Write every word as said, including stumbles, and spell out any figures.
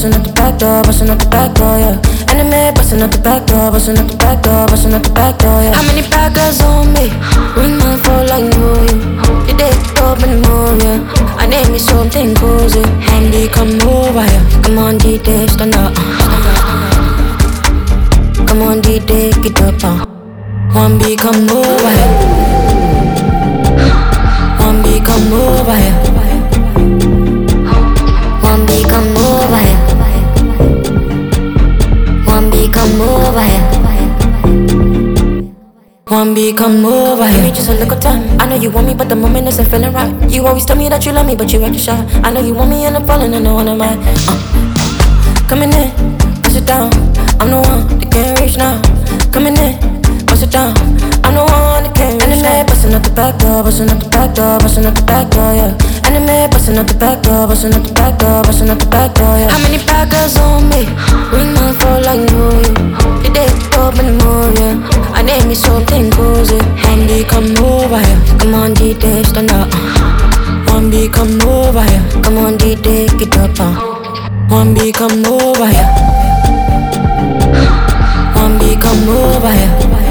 bustin' out the back door, bustin' out the back door, yeah. Enemy bustin' out the back door, bustin' out the back door, bustin' out the back door, yeah. How many bad girls on me? Ring my phone like know you. You did up in the morning, yeah. I name me something cozy. Handy, come over here. Come on, D J, stand up. Come on, D J, get up, uh. One B, come over here. One B, come over here. One B, come over here. One B, come over here. One B, come over here. Give me just a little time. I know you want me, but the moment isn't feeling right. You always tell me that you love me, but you act shy. I know you want me and I'm falling, and no one am I. Uh. Coming in, push it down. I'm the one that can't reach now. Coming in, push it down. I'm the one that can't reach now. Enemy bustin' out the back door, bustin' out the back door, bustin' out the back door, yeah. Enemy bustin' out the back door, bustin' out the back door, bustin' out the back door, yeah. How many bad girls on me? Ring my phone like know you. You did up in the morning, yeah. I name me something cozy. One B, come over here. Come on, D J, stand up. One B, come over here. Come on, D J, get up, uh. One B, come over here. One B, come over here.